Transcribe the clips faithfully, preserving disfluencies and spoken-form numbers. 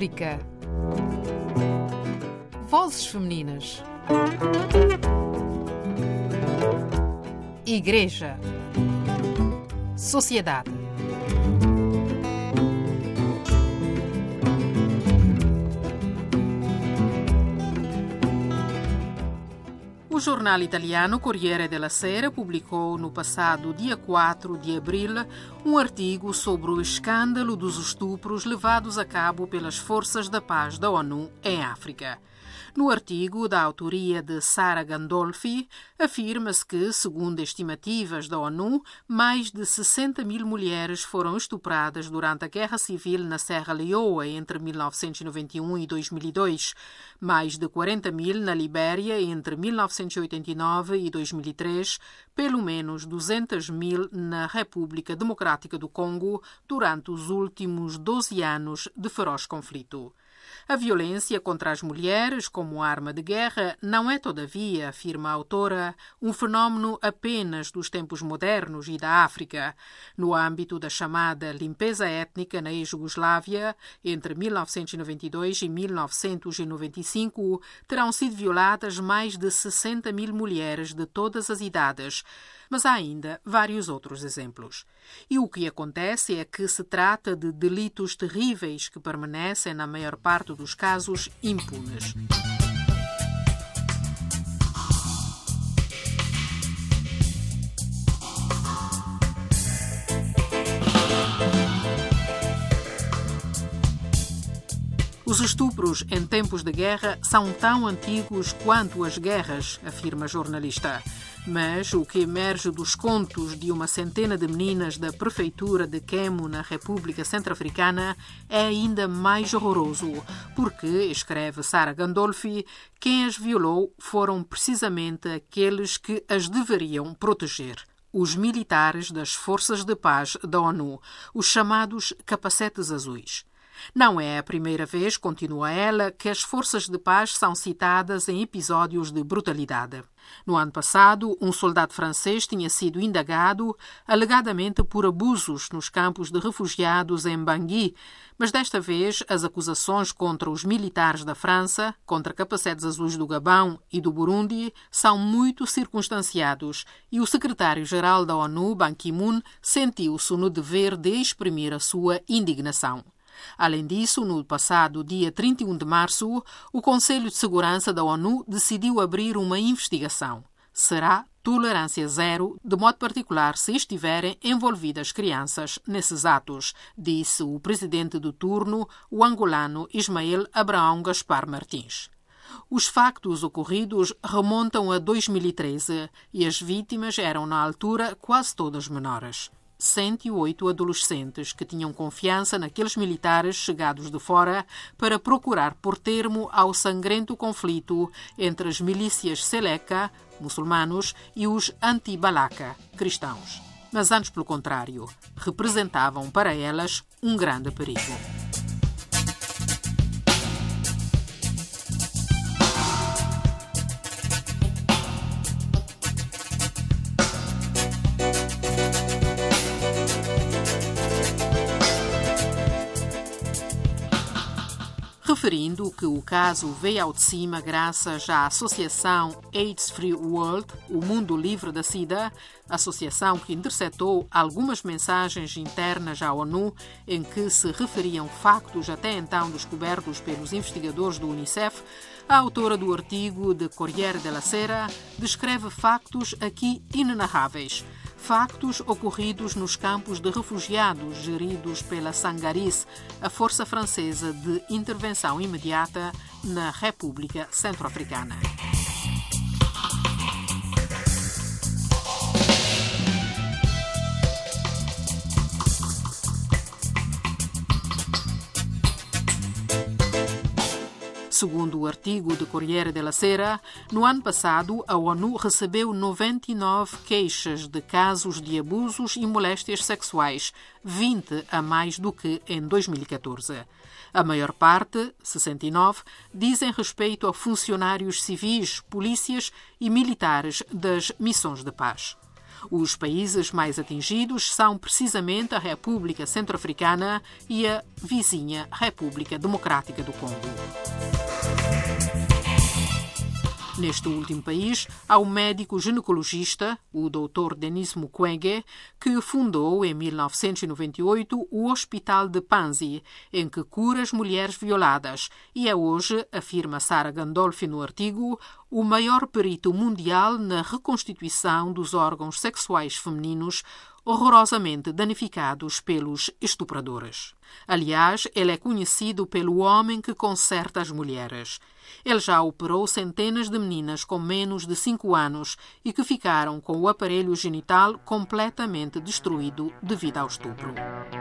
África. Vozes femininas. Igreja. Sociedade. O jornal italiano Corriere della Sera publicou no passado dia quatro de abril um artigo sobre o escândalo dos estupros levados a cabo pelas forças da paz da ONU em África. No artigo, da autoria de Sara Gandolfi, afirma-se que, segundo estimativas da ONU, mais de sessenta mil mulheres foram estupradas durante a Guerra Civil na Serra Leoa entre mil novecentos e noventa e um e dois mil e dois, mais de quarenta mil na Libéria entre mil novecentos e oitenta e nove e dois mil e três, pelo menos duzentas mil na República Democrática do Congo durante os últimos doze anos de feroz conflito. A violência contra as mulheres como arma de guerra não é, todavia, afirma a autora, um fenómeno apenas dos tempos modernos e da África. No âmbito da chamada limpeza étnica na ex-Jugoslávia, entre mil novecentos e noventa e dois e mil novecentos e noventa e cinco, terão sido violadas mais de sessenta mil mulheres de todas as idades. Mas há ainda vários outros exemplos. E o que acontece é que se trata de delitos terríveis que permanecem, na maior parte dos casos, impunes. Os estupros em tempos de guerra são tão antigos quanto as guerras, afirma a jornalista. Mas o que emerge dos contos de uma centena de meninas da prefeitura de Kemu, na República Centro-Africana, é ainda mais horroroso, porque, escreve Sara Gandolfi, quem as violou foram precisamente aqueles que as deveriam proteger. Os militares das forças de paz da ONU, os chamados capacetes azuis. Não é a primeira vez, continua ela, que as forças de paz são citadas em episódios de brutalidade. No ano passado, um soldado francês tinha sido indagado, alegadamente por abusos nos campos de refugiados em Bangui, mas desta vez as acusações contra os militares da França, contra capacetes azuis do Gabão e do Burundi, são muito circunstanciados e o secretário-geral da ONU, Ban Ki-moon, sentiu-se no dever de exprimir a sua indignação. Além disso, no passado dia trinta e um de março, o Conselho de Segurança da ONU decidiu abrir uma investigação. Será tolerância zero, de modo particular se estiverem envolvidas crianças nesses atos, disse o presidente do turno, o angolano Ismael Abraão Gaspar Martins. Os factos ocorridos remontam a dois mil e treze e as vítimas eram, na altura, quase todas menores. cento e oito adolescentes que tinham confiança naqueles militares chegados de fora para procurar pôr termo ao sangrento conflito entre as milícias Seleka, muçulmanos, e os anti-Balaka, cristãos. Mas antes, pelo contrário, representavam para elas um grande perigo. Referindo que o caso veio ao de cima graças à associação AIDS Free World, o Mundo Livre da SIDA, associação que interceptou algumas mensagens internas à ONU em que se referiam factos até então descobertos pelos investigadores do Unicef, a autora do artigo de Corriere della Sera descreve factos aqui inenarráveis. Factos ocorridos nos campos de refugiados geridos pela Sangaris, a força francesa de intervenção imediata na República Centro-Africana. Segundo o artigo de Corriere della Sera, no ano passado a ONU recebeu noventa e nove queixas de casos de abusos e moléstias sexuais, vinte a mais do que em dois mil e catorze. A maior parte, sessenta e nove, dizem respeito a funcionários civis, polícias e militares das missões de paz. Os países mais atingidos são precisamente a República Centro-Africana e a vizinha República Democrática do Congo. Neste último país, há um médico ginecologista, o doutor Denis Mukwege, que fundou em mil novecentos e noventa e oito o Hospital de Panzi, em que cura as mulheres violadas, e é hoje, afirma Sara Gandolfi no artigo, o maior perito mundial na reconstituição dos órgãos sexuais femininos horrorosamente danificados pelos estupradores. Aliás, ele é conhecido pelo homem que conserta as mulheres. Ele já operou centenas de meninas com menos de cinco anos e que ficaram com o aparelho genital completamente destruído devido ao estupro.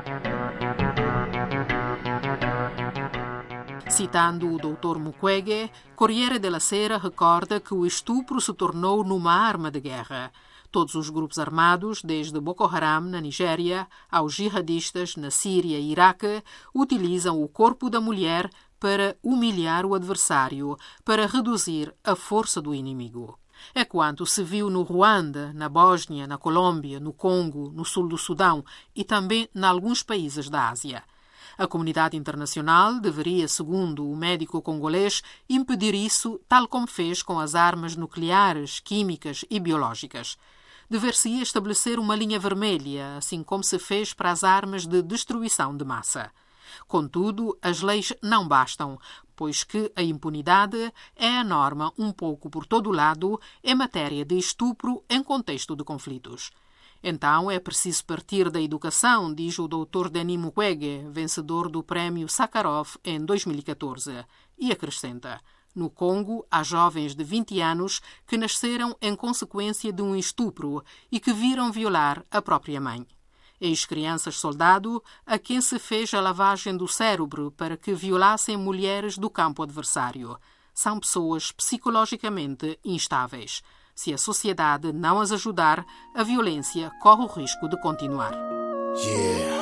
Citando o doutor Mukwege, Corriere della Sera recorda que o estupro se tornou numa arma de guerra. Todos os grupos armados, desde Boko Haram na Nigéria aos jihadistas na Síria e Iraque, utilizam o corpo da mulher para humilhar o adversário, para reduzir a força do inimigo. É quanto se viu no Ruanda, na Bósnia, na Colômbia, no Congo, no sul do Sudão e também em alguns países da Ásia. A comunidade internacional deveria, segundo o médico congolês, impedir isso, tal como fez com as armas nucleares, químicas e biológicas. Dever-se-ia estabelecer uma linha vermelha, assim como se fez para as armas de destruição de massa. Contudo, as leis não bastam, pois que a impunidade é a norma um pouco por todo o lado em matéria de estupro em contexto de conflitos. Então é preciso partir da educação, diz o doutor Denis Mukwege, vencedor do prémio Sakharov em dois mil e catorze, e acrescenta: no Congo, há jovens de vinte anos que nasceram em consequência de um estupro e que viram violar a própria mãe. Ex-crianças soldado a quem se fez a lavagem do cérebro para que violassem mulheres do campo adversário. São pessoas psicologicamente instáveis. Se a sociedade não as ajudar, a violência corre o risco de continuar. Yeah.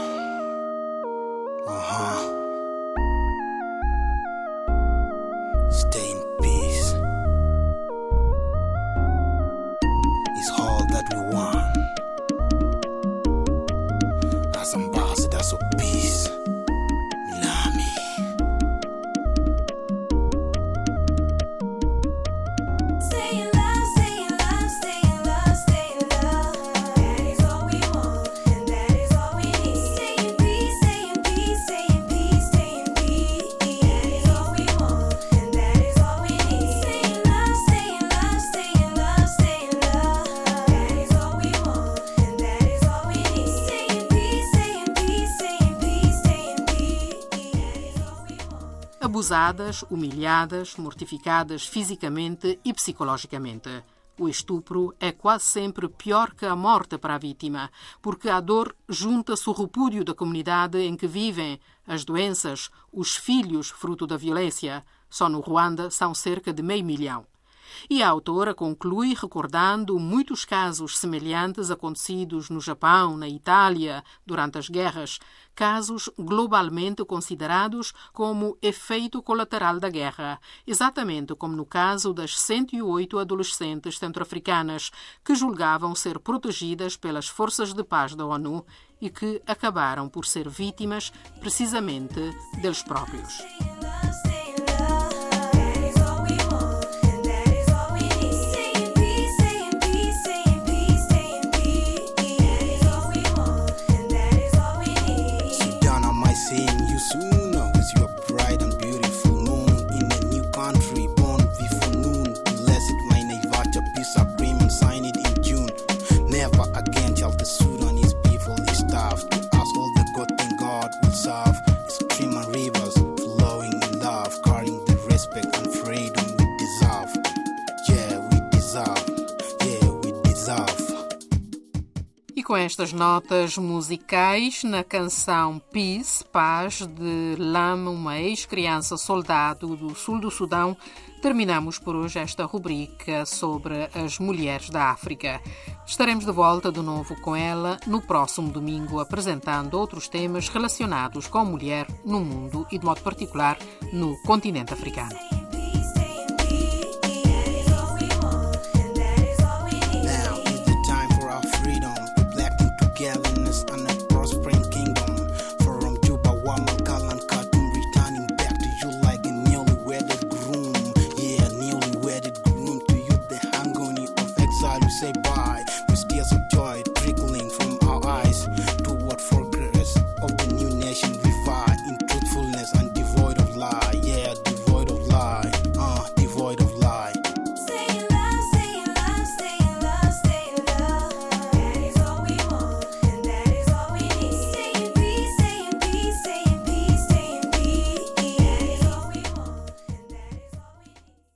Uh-huh. Stay in peace. It's all that we want. As ambassadors of peace, Nami. Stay in love, stay in love, stay in love, stay in love. That is all we want, and that is all we need. Stay in peace, stay in peace, stay in peace, stay in peace. That is all we want, and that is all we need. Stay in love, stay in love, stay in love, stay in love. That is all we want, and that is all we need. Stay in peace, stay in peace, stay in peace, stay in peace. That is all we want. Abusadas, humilhadas, mortificadas fisicamente e psicologicamente. O estupro é quase sempre pior que a morte para a vítima, porque à dor junta-se o repúdio da comunidade em que vivem, as doenças, os filhos fruto da violência. Só no Ruanda são cerca de meio milhão. E a autora conclui recordando muitos casos semelhantes acontecidos no Japão, na Itália, durante as guerras, casos globalmente considerados como efeito colateral da guerra, exatamente como no caso das cento e oito adolescentes centro-africanas que julgavam ser protegidas pelas forças de paz da ONU e que acabaram por ser vítimas precisamente deles próprios. Com estas notas musicais, na canção Peace, Paz, de Lam, uma ex-criança soldado do sul do Sudão, terminamos por hoje esta rubrica sobre as mulheres da África. Estaremos de volta de novo com ela no próximo domingo, apresentando outros temas relacionados com a mulher no mundo e, de modo particular, no continente africano.